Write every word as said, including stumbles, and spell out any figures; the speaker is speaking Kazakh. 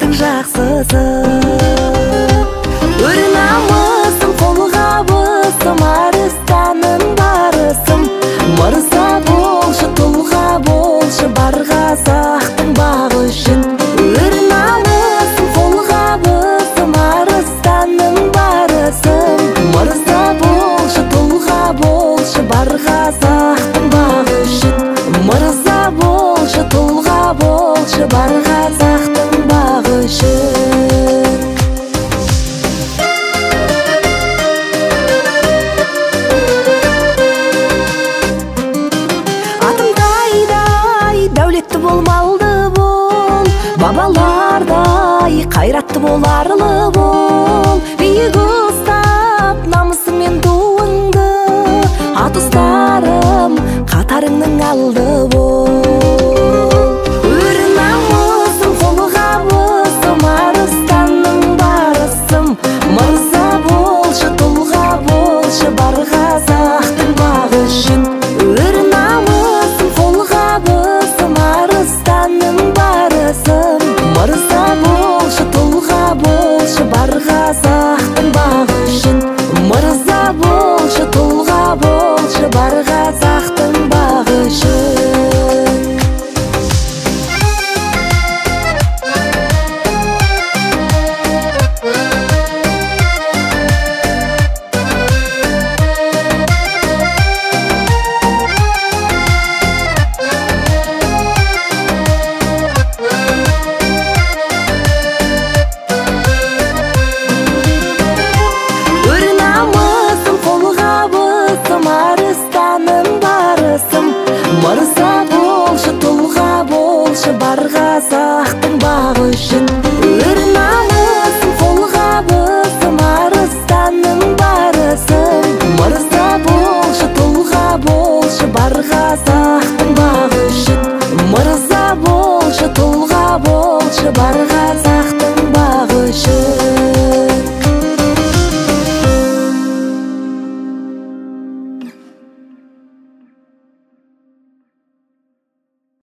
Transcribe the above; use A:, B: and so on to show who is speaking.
A: элдин жаксысы. Өр намысым колго бысым, арыстанын барысым. Мырза болчу, тулга болчу, барга сактың багышын. Өр намысым колго бысым, арыстанын барысым. Мырза болчу, тулга болчу, барга сактың багышын. Мырза болчу, тулга болчу, барга сактың багышын. Атымдай дәулетті болмалды бол, бабалардай кайратты боларлы бол. Бийик ұстап намысы мен туыңды, ат ұстап